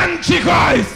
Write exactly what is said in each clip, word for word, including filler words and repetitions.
Antichrist!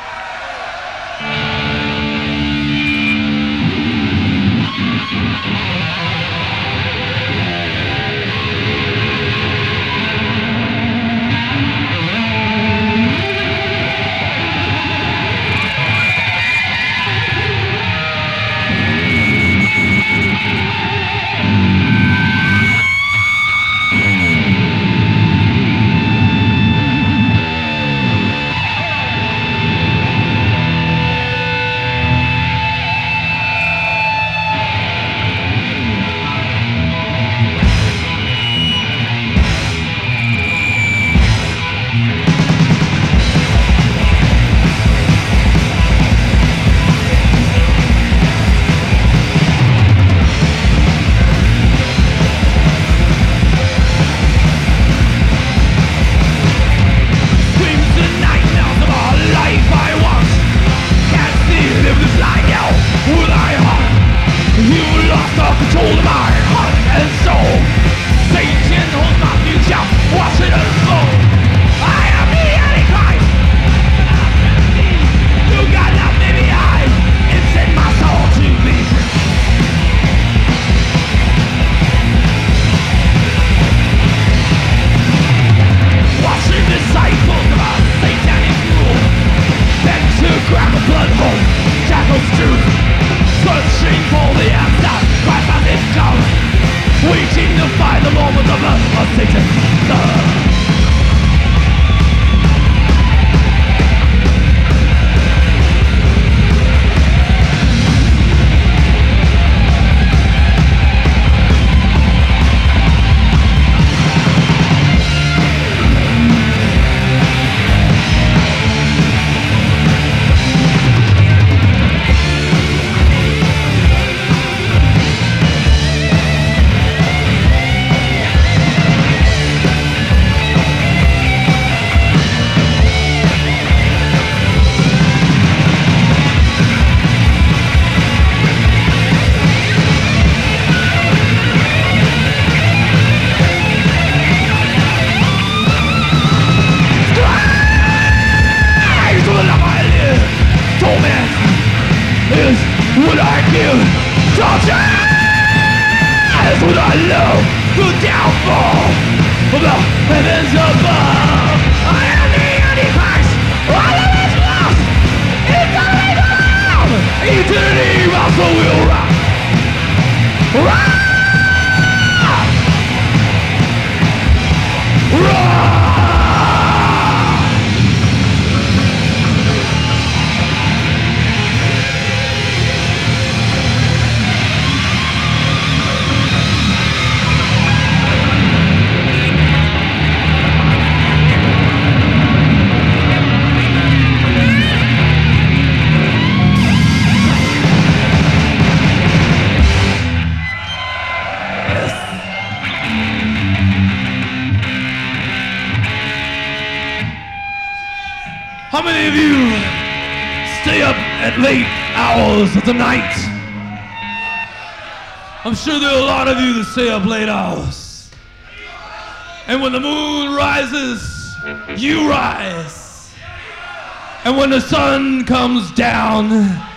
How many of you stay up at late hours of the night? I'm sure there are a lot of you that stay up late hours. And when the moon rises, you rise. And when the sun comes down,